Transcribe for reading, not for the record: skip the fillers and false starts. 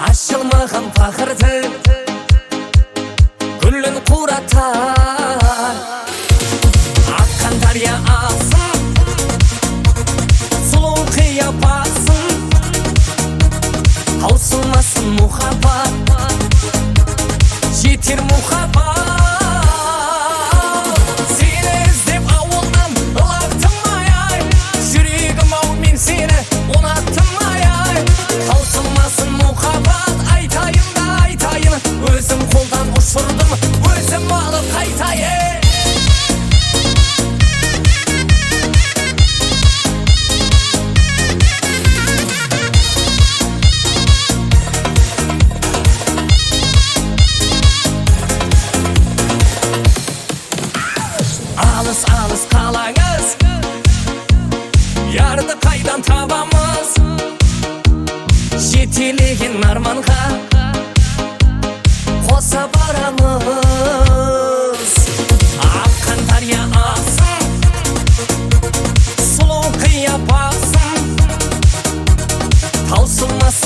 Ашылмаған пақырды гүлін қуратар. Аққан дария ағсын, сұлу қияпасын, таусылмасын мұхаббат, жетер мұхаббат. Сені іздеп ауылдан лақтым ай-ай, жүрегім ау мен сені ұнаттым ай-ай. Таусылмасын мұхаббат, айтайын да айтайын, өзім қолдан ұшырдым, өзім алып қайтайын. Алыс қалаңыз, ярды қайдан табамыз, жетелеген арманға қоса барамыз. Аққан дария ағсын, сұлу қияпасын, таусылмас